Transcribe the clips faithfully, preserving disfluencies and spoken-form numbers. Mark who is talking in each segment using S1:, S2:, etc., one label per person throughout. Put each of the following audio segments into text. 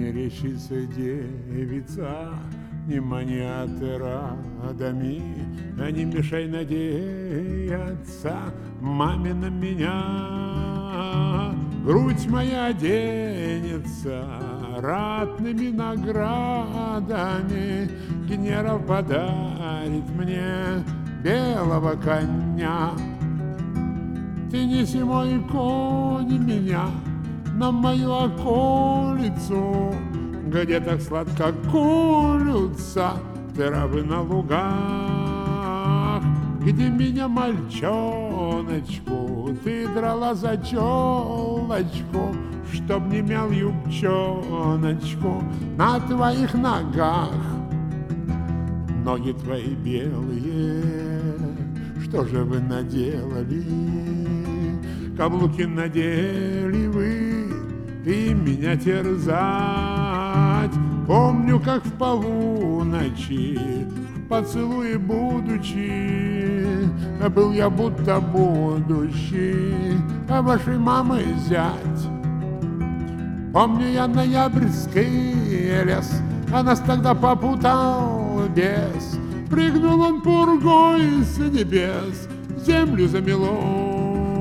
S1: мерещится девица, не мани отрадами, а не мешай надеяться маме на меня. Грудь моя оденется ратными наградами, генерал подарит мне белого коня. Ты неси мой конь меня на мою околицу, где так сладко колются травы на лугах, где меня, мальчоночку, ты драла за челочку, чтоб не мял юбчоночку на твоих ногах. Ноги твои белые, что же вы наделали? Каблуки надели вы, и меня терзать. Помню, как в полуночи, в поцелуе будучи, был я будто будущий, а вашей мамы зять. Помню я ноябрьский лес, а нас тогда попутал бес. Прыгнул он пургой с небес, землю замело.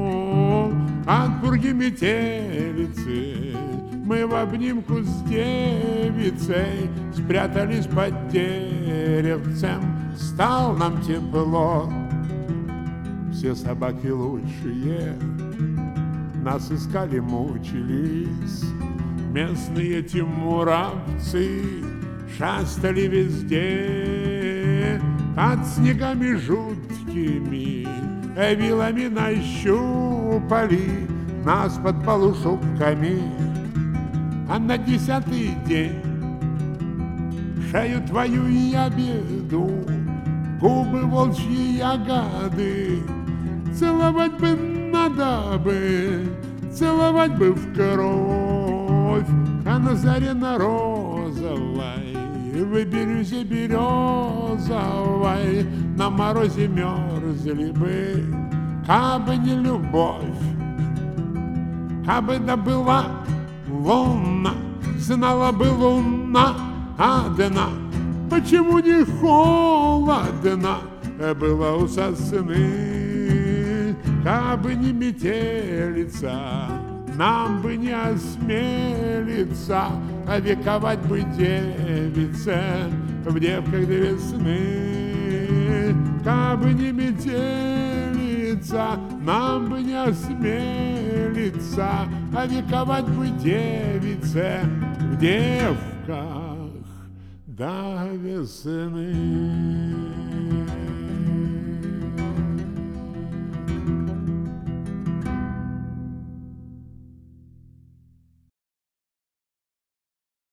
S1: От пурги метелицы мы в обнимку с девицей спрятались под деревцем, стало нам тепло. Все собаки лучшие нас искали, мучились, местные тимуровцы шастали везде, под снегами жуткими вилами нащупали нас под полушубками. А на десятый день шею твою я беду, губы волчьи ягоды целовать бы надо бы, целовать бы в кровь. А на заре на розовой, в бирюзе березовой, на морозе мерзли бы, кабы не любовь. Кабы да была луна, знала бы луна одна, почему не холодно было у сосны. Кабы не метелица, нам бы не осмелиться вековать бы девице в девках до весны. Кабы не метелица, нам бы не осмелиться вековать бы девице в девках до весны.